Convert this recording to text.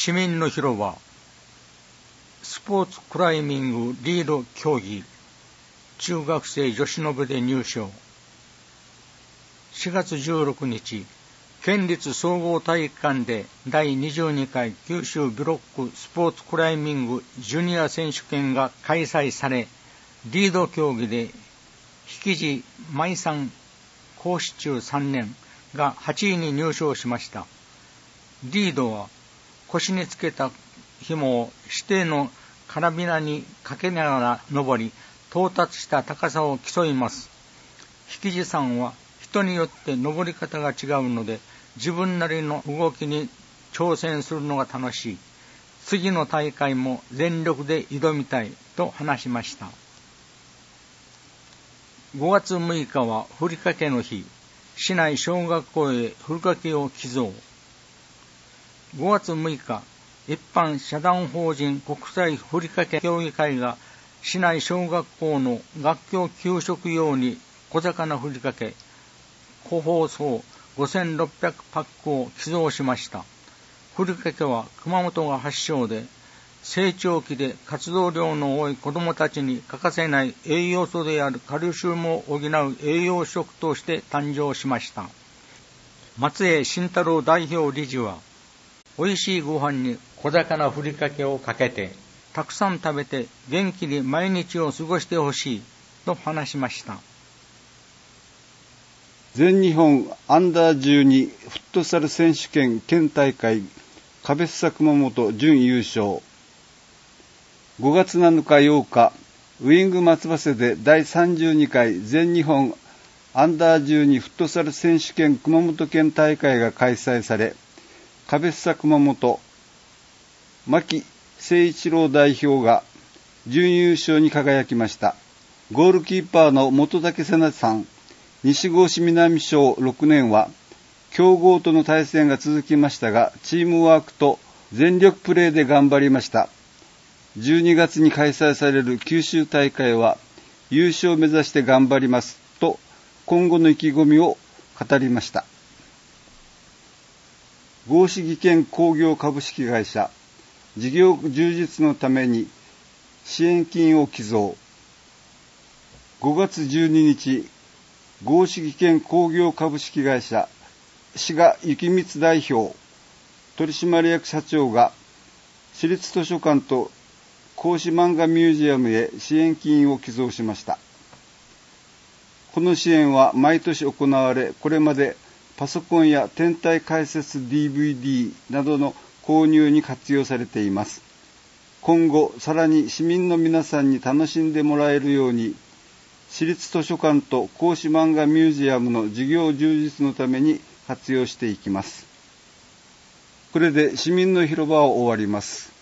市民の広場スポーツクライミングリード競技中学生女子の部で入賞。4月16日、県立総合体育館で第22回九州ブロックスポーツクライミングジュニア選手権が開催され、リード競技で引地舞さん講師中3年が8位に入賞しました。リードは腰につけた紐を指定のカラビナにかけながら登り、到達した高さを競います。引地さんは人によって登り方が違うので、自分なりの動きに挑戦するのが楽しい。次の大会も全力で挑みたいと話しました。5月6日はふりかけの日。市内小学校へふりかけを寄贈。5月6日、一般社団法人国際ふりかけ協議会が市内小学校の学校給食用に小魚ふりかけ、個包装5600パックを寄贈しました。ふりかけは熊本が発祥で、成長期で活動量の多い子どもたちに欠かせない栄養素であるカルシウムを補う栄養食として誕生しました。松江慎太郎代表理事は、おいしいご飯に小魚ふりかけをかけて、たくさん食べて元気に毎日を過ごしてほしいと話しました。 全日本アンダー12フットサル選手権県大会カベッサ熊本準優勝。5月7日8日、ウイング松葉で第32回全日本アンダー12フットサル選手権熊本県大会が開催され、カベッサ熊本牧誠一郎代表が準優勝に輝きました。ゴールキーパーの本竹瀬奈さん、西郷市南小6年は強豪との対戦が続きましたが、チームワークと全力プレーで頑張りました。12月に開催される九州大会は優勝を目指して頑張りますと今後の意気込みを語りました。合志技研工業株式会社、事業充実のために支援金を寄贈。5月12日、合志技研工業株式会社志賀幸光代表取締役社長が市立図書館と孔子漫画ミュージアムへ支援金を寄贈しました。この支援は毎年行われ、これまでパソコンや天体解説 DVD などの購入に活用されています。今後さらに市民の皆さんに楽しんでもらえるように、市立図書館と孔子漫画ミュージアムの事業充実のために活用していきます。これで市民の広場を終わります。